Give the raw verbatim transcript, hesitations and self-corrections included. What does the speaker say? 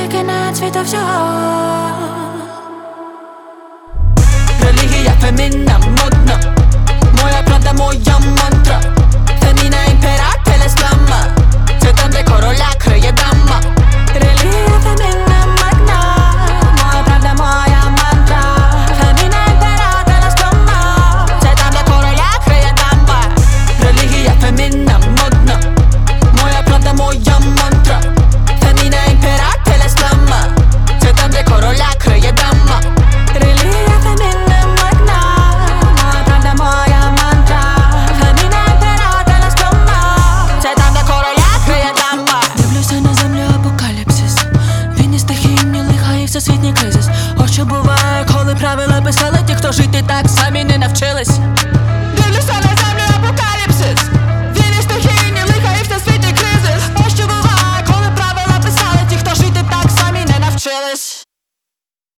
це кінець світу всього. Релігія фемінна, модна, моя правда, моя мантра. Феміна імперателес фламма, це там, де короля криє дама. Релігія фемінна, модна, моя правда, моя мантра. Феміна імперателес фламма, це там, де короля криє дама. Релігія фемінна, модна, моя правда, моя мантра. Феміна імперателес фламма, це там, де короля криє дама. релігія фемінна, модна, моя правда, моя мантра. Феміна імперателес фламма, це там, де короля криє дама. дивлюся на землю апокаліпсис. Війни, стихійні лиха і всесвітній кризис. Ось що буває, коли правила писали ті, хто жити так самі не навчились. Дивлюся на землю апокаліпсис. Війни, стихійні лиха і всесвітній кризис. Ось що буває, коли правила писали ті, хто жити так самі не навчились.